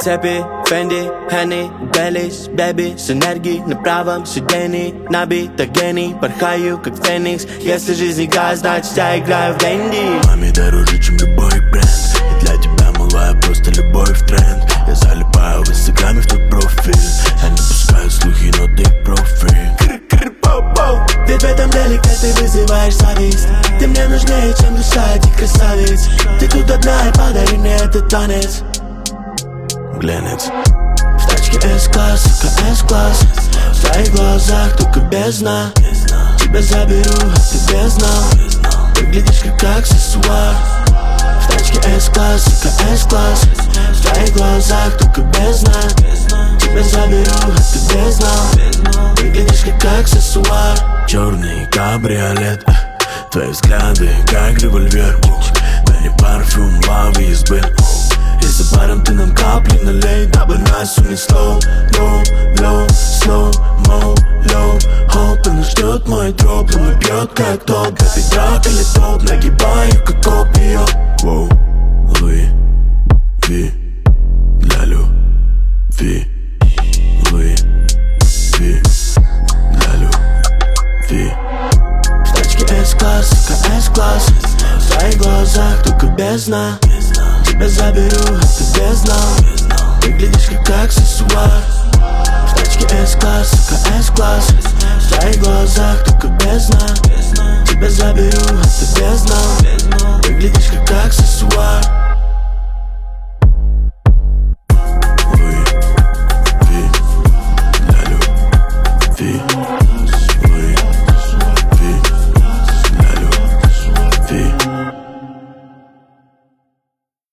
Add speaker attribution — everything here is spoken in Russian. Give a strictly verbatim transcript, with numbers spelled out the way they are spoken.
Speaker 1: цепи, Фенди, Henny, Делиш, Беби, с энергией на правом сидении. Набито гений, порхаю как феникс. Если жизнь игра, значит я играю в деньги.
Speaker 2: Маме дороже, чем любой бренд. И для тебя, малая, просто любовь в тренд. Я залипаю в инстаграме в твой профиль. Я не пускаю слухи, но ты профи.
Speaker 1: Ведь в этом деле, как ты вызываешь зависть. Ты мне нужнее, чем душа этих красавиц. Ты тут одна и подари мне этот танец.
Speaker 2: Глянец.
Speaker 1: В тачке S-класс, сука, S-класс. В твоих глазах только бездна. Тебя заберу, а ты без знал. Выглядишь как аксессуар. В тачке S-класс, сука, S-класс. В твоих глазах только бездна. Тебя заберу, а ты без знал. Выглядишь как аксессуар.
Speaker 2: Черный кабриолет, твои взгляды как револьвер. Да не парфюм, лавы из Б. И за баром ты нам капли налей, дабы нас унесло. Low, low, slow, mo, low. Hope, она ждет мой дроп, он бьет как топ. Бэби, драк или топ, нагибаю как копию. Воу, Луи, Ви, для любви. Луи, Ви, для любви.
Speaker 1: В тачке S-класс, сука, S-класс. В твоих глазах только бездна. Тебя заберу, а ты без знал. Выглядишь как аксессуар. В тачке S-класс, сука, S-класс. В твоих глазах только бездна. Тебя заберу, а ты без знал. Выглядишь как аксессуар.